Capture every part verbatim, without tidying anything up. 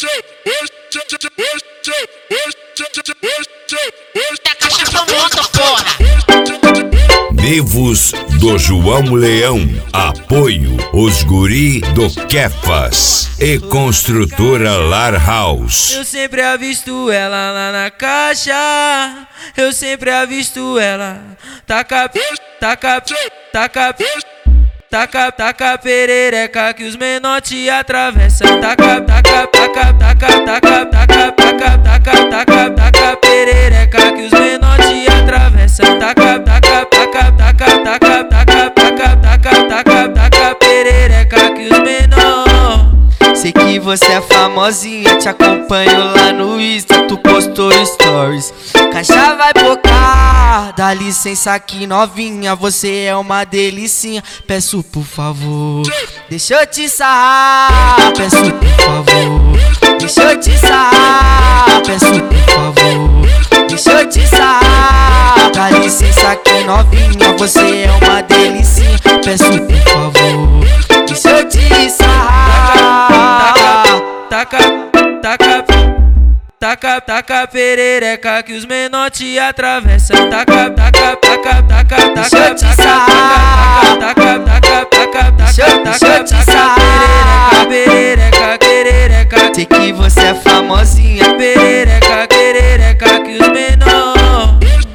Vivos do João Leão, apoio os guri do Kefas e construtora Lar House. Eu sempre avisto ela lá na caixa, eu sempre avisto ela. Taca, taca, taca, taca, taca perereca que os menor te atravessam. Taca, taca, taca, taca, taca, taca, taca, taca, taca, taca perereca que os menor te atravessam. Taca, taca, taca, taca, taca, taca, taca, taca, taca, taca perereca que os menor. Sei que você é famosinha, te acompanho lá no Insta, tu postou stories. Caixa vai bocar, dá licença aqui novinha, você é uma delicinha. Peço por favor, deixa eu te sarrar. Peço por favor, deixa eu te sarrar. Peço por favor, deixa eu te sarrar. Dá licença aqui novinha, você é uma delicinha. Peço por favor, deixa eu te sarrar. Taca, taca, taca, taca perereca que os menor te atravessam. Taca, taca, taca, taca, taca, deixa eu te sarrar. Taca, taca, taca, taca, taca, taca perereca, perereca. Sei que você é famosinha, perereca, perereca que os menor.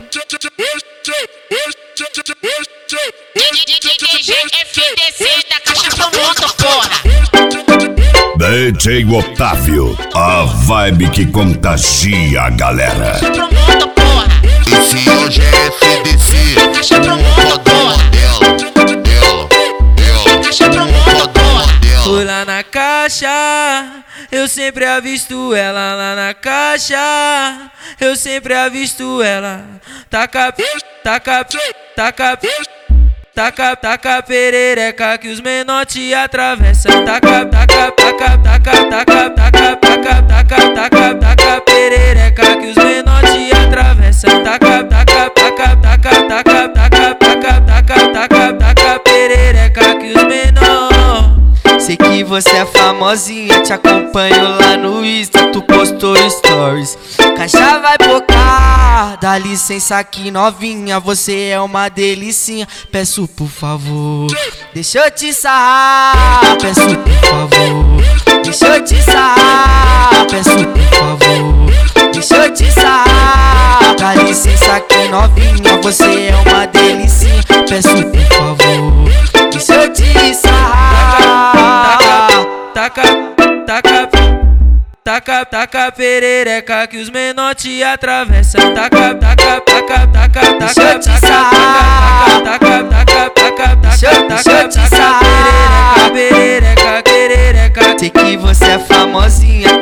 D J F D C da Caixa pro Mundo, porra. D J Otávio, a vibe que contagia a galera. Caixa pro Mundo, porra. Esse hoje é F D C, Caixa pro Mundo, porra. dela, dela, dela. Caixa pro Mundo, porra. Fui lá na caixa, eu sempre avisto ela lá na caixa, eu sempre avisto ela. Taca, taca, taca, taca, taca perereca que os menor te atravessam. Taca, taca, taca, taca, taca, taca, taca, taca, taca, taca perereca que os menor te atravessam. Taca, taca, taca, taca, taca, taca, taca, taca, taca, taca perereca que os menor. sei que você é famosinha, te acompanho lá no Insta, tu postou stories. Caixa vai bocar, dá licença aqui novinha, você é uma delicinha. Peço por favor, deixa eu te sarrar. Peço por favor, deixa eu te sarrar. Peço por favor, deixa eu te sarrar. Dá licença aqui novinha, você é uma delicinha. Peço por favor, deixa eu te sarrar. Taca, taca, taca, taca perereca que os menor te atravessam. Taca, taca, taca, taca, taca, deixa eu te taca, sarrar. taca, taca, taca, Deixa eu- taca, deixa eu te taca, sarrar. perereca, perereca, perereca. Sei que você é famosinha,